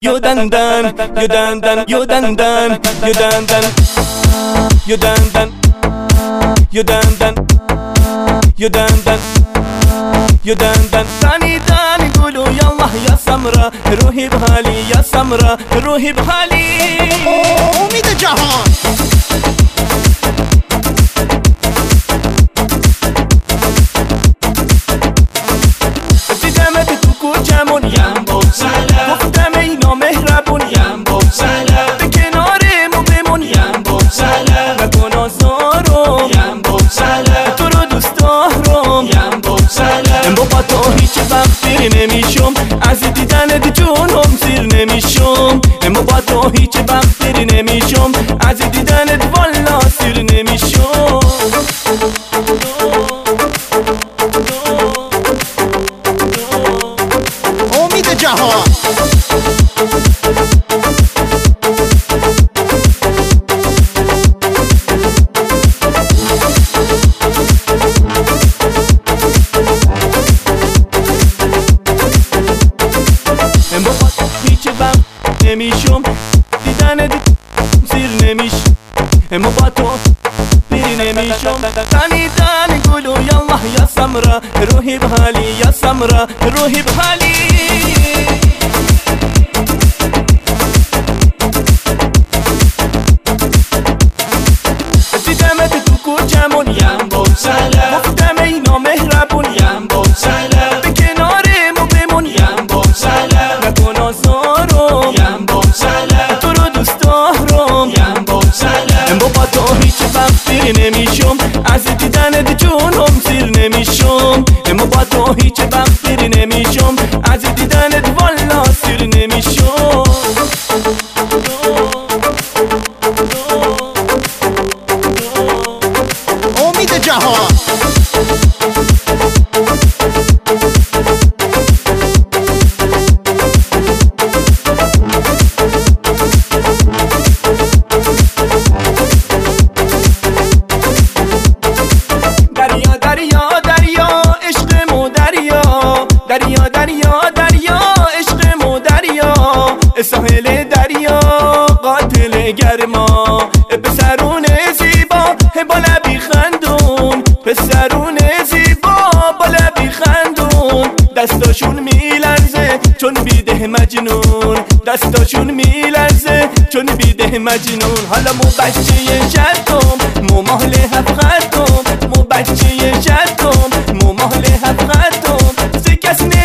you done done, you done done, you done done, you done done, you done done, you done done, you done done, you done done. ثاني ثاني قولوا يلا يا سمرة روحي بحالي يا سمرة روحي بحالي. امید جهان جمون یم بگذلا گفتم ای نامهربون یم بگذلا به کنارمو بمون یم بگذلا نکن آزارم یم بگذلا تو رو دوست دارم یم بگذلا با تو هیچ وقت دیر نمیشم از دیدنت جونم سیر نمیشم با تو هیچ وقت دیر نمیشم از دیدنت والا سیر نمیشم. جهان هیچ وقت نمیشم دیدن سیر نمیشم با تو پیر نمیشم. تنی تنی گلو یالله یا سمرة روحی بحالی یا سمرة روحی بحالی. دیدمت تو کوچمون یم بگذلا گفتم ای نامهربون یم بگذلا به کنارمو بمون یم بگذلا نکن آزارم یم بگذلا تو رو دوست دارم یم بگذلا با تو هیچ وقت دیر نمیشم از دیدنت جونم سیر نمیشم با تو هیچ وقت دیر نمیشم از دیدنت والا سیر نمیشم. امید جهان دریا دریا دریا عشقمو دریا دریا دریا دریا عشقمو دریا ساحل دریا قاتل گرما پسرون زیبا با لبی خندون پسرون زیبا با لبی خندون دستاشون میلرزه چون بیده مجنون دستاشون میلرزه چون بیده مجنون. حالا مو بچه جدم مو مهل هفت مو بچه جدم مو مهل هفت ز کس